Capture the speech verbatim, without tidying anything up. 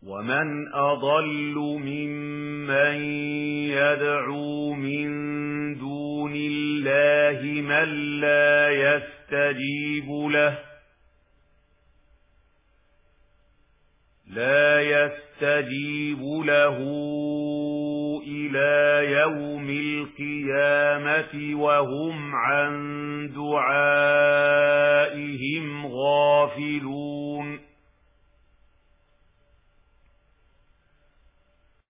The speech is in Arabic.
ومن أضل ممن يدعو من دون الله من لا يستجيب له لا يستجيب له إلى يوم القيامة وهم عن دعائهم